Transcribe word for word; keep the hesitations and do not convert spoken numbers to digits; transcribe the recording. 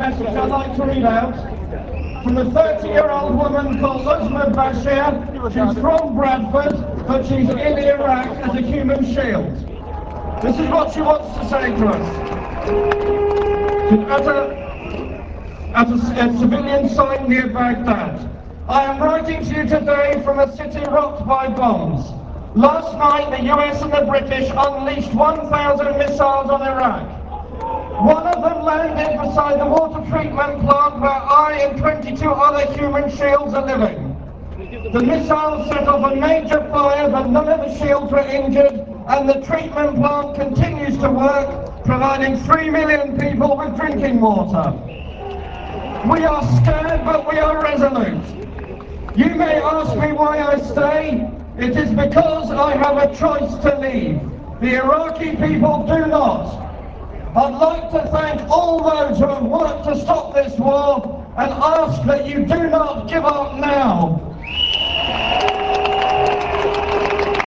message I'd like to read out from a thirty-year-old woman called Uzma Bashir. She's from Bradford, but she's in Iraq as a human shield. This is what she wants to say to us. At a, at a, a civilian site near Baghdad. I am writing to you today from a city rocked by bombs. Last night, the U S and the British unleashed one thousand missiles on Iraq. One of them landed beside the water treatment plant where I and twenty-two other human shields are living. The missiles set off a major fire, but none of the shields were injured, and the treatment plant continues to work, providing three million people with drinking water. We are scared, but we are resolute. You may ask me why I stay. It is because I have a choice to leave. The Iraqi people do not. I'd like to thank all those who have worked to stop this war and ask that you do not give up now.